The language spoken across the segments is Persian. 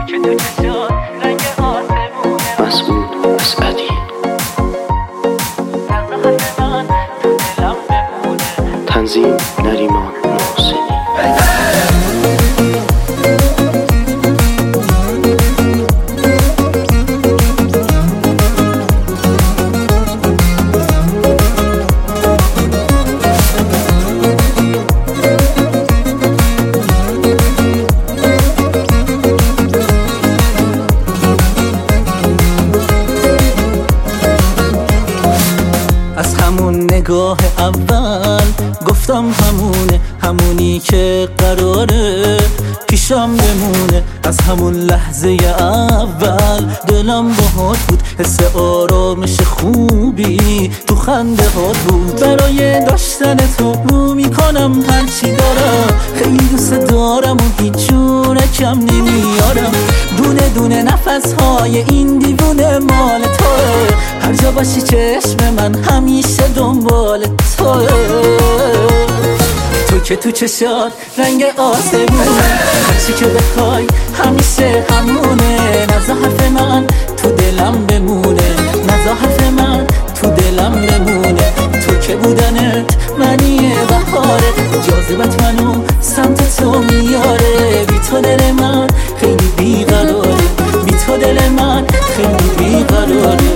که تو چشات رنگ آسمونه مسعود اسعدی نظر حرف من تو دلم بمونه تنظیم نریمان محسنی از همون نگاه اول گفتم همونی که قراره پیشم بمونه. از همون لحظه اول دلم باهات بود، حس آرامش خوبی تو خنده هات بود. برای داشتن تو رو میکنم هرچی دارم، خیلی دوست دارم و هیچ جوره کم نمیارم. دونه دونه نفس های این دیوونه مال توه، هر جا باشی چشم من همیشه دنبال توه. تو که تو چشات رنگ آسمونه، هرچی که بخوای همیشه همونه. نزا حرف من تو دلم بمونه، نزا حرف من تو دلم بمونه. تو که بودنت منی بهاره، جاذبت منو سمت تو میاره. بی تو دل من خیلی بیقراره، بی تو دل من خیلی بیقراره.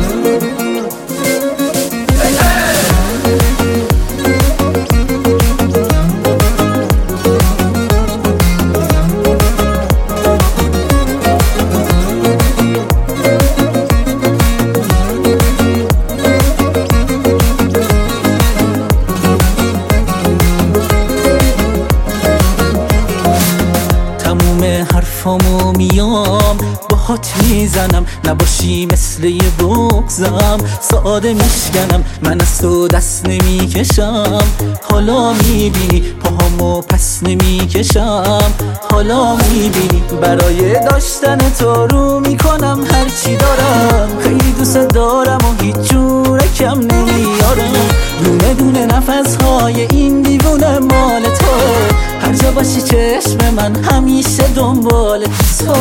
حرفامو میام باهات میزنم، نباشی مثل یه بغضم ساده میشکنم. من از تو دست نمیکشم، حالا میبینی پاهامو پس نمیکشم. حالا میبینی برای داشتن تو رو میکنم هرچی دارم. خیلی دوست دارم و هیچ جوره کم نمیارم. دونه دونه نفس های این دیوونه مال توه، هر جا باشی چشم من همیشه دنبال تو.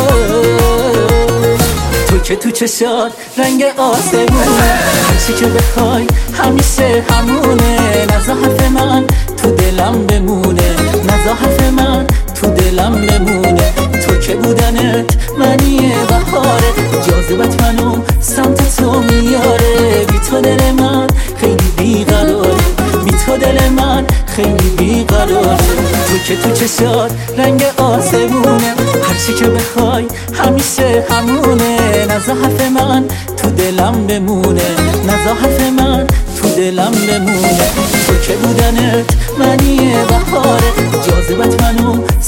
تو که تو چشات رنگ آسمونه، هرچی که بخوای همیشه همونه. نزا حرف من تو دلم بمونه، نزا حرف من تو دلم بمونه. تو که بودنت منی بهاره، جاذبت منو سمت تو میاره. بی تو دل من خیلی بیقراره، بی تو دل من خیلی بیقراره. تو که تو چشات رنگ آسمونه، هرچی که بخوای همیشه همونه. نزا حرف من تو دلم بمونه، نزا حرف من تو دلم بمونه. تو که بودنت منی بهاره، جاذبت منو